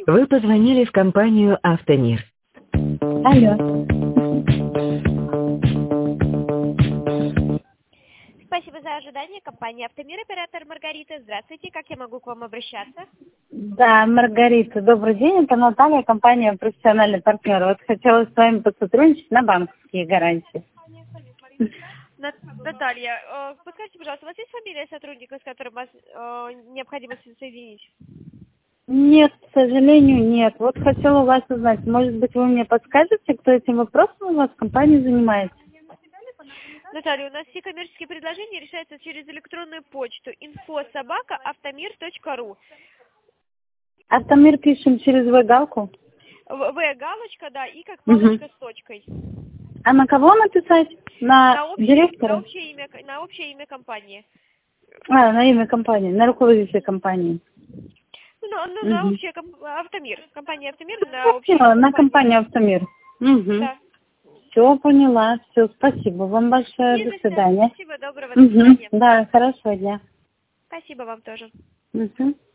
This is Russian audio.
Вы позвонили в компанию «Автомир». Алло. Спасибо за ожидание. Компания «Автомир», оператор Маргарита. Здравствуйте, как я могу к вам обращаться? Да, Маргарита, добрый день. Это Наталья, компания «Профессиональный партнер». Вот хотела с вами посотрудничать на банковские гарантии. Наталья, подскажите, пожалуйста, у вас есть фамилия сотрудника, с которым вас необходимо соединить? Нет, к сожалению, нет. Вот хотела у вас узнать, может быть, вы мне подскажете, кто этим вопросом у вас в компании занимается? Наталья, у нас все коммерческие предложения решаются через электронную почту info@avtomir.ru. Автомир пишем через галку. галочка, да, и как палочка с точкой. А на кого написать? На директора? На общее имя компании. На имя компании, на руководителя компании. На общее «Автомир». Компания «Автомир» на общее. На компанию «Автомир». Да. Все, поняла. Все, спасибо вам большое. До свидания. Спасибо, доброго, до свидания. Да, хорошего дня. Спасибо вам тоже.